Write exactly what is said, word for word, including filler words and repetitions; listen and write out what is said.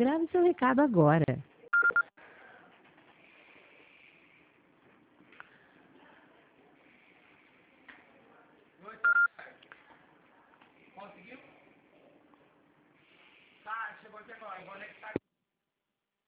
grave seu recado agora. Conseguiu? Tá, chegou aqui agora.